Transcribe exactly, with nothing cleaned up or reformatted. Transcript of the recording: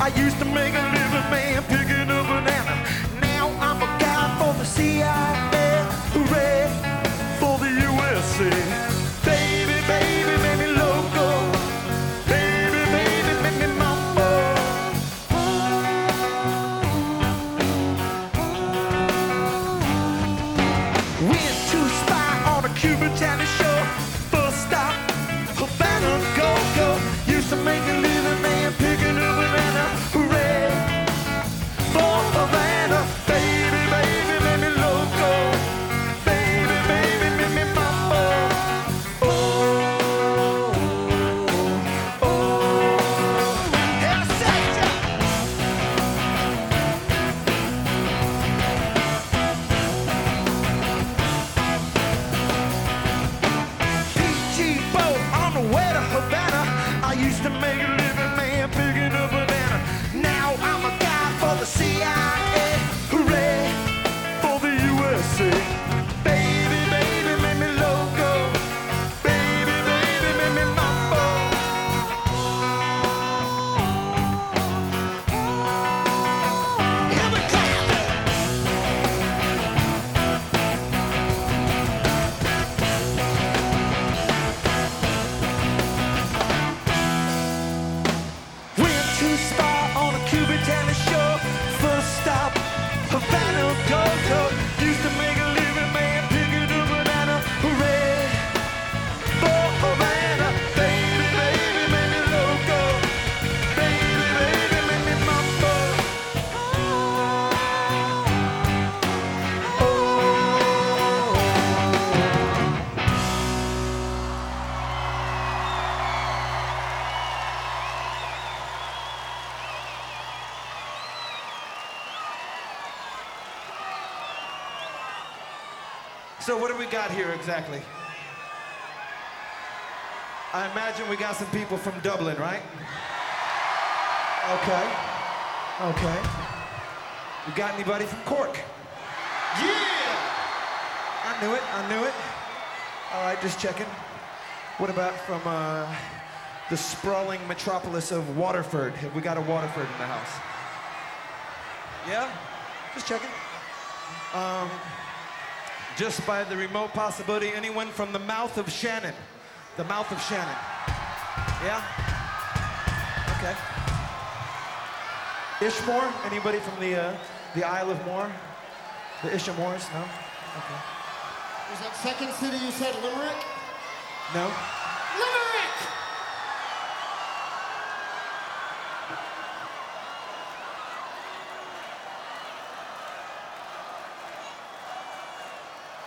I used to make a living, man, picking a banana. Now I'm a guy for the C I A. Hooray for the U S A. Baby, baby, make me loco. Baby, baby, make me mambo. Went to spy on a Cuban talent show. First stop, Havana, go, go. Used to make a living, man, picking a banana. Hooray for Havana. Baby, baby, make me loco. Baby, baby, make me mambo. Oh, oh, yeah, say ya. P G boat on the way to Havana. I used to make a living, man, picking a banana. Now I'm a guy for the C I A. Hooray for the U S A. Baby, baby, make me loco. Baby, baby, make me mambo. Here we go. Went to spy on a Cuban talent show. First stop, Havana, go, go. Used to make a living, man, picking a banana. Hooray for Havana. Baby, baby, make me loco. Baby, baby, make me mambo. Oh. So what do we got here exactly? I imagine we got some people from Dublin, right? Okay. Okay. We got anybody from Cork? Yeah! I knew it, I knew it. All right, just checking. What about from uh, the sprawling metropolis of Waterford? Have we got a Waterford in the house? Yeah? Just checking. Um, just by the remote possibility, anyone from the mouth of Shannon? The mouth of Shannon. Yeah? Okay. Ishmore? Anybody from the uh, the Isle of Moore? The Ishamores? No? Okay. Was that second city you said Limerick? No? Limerick!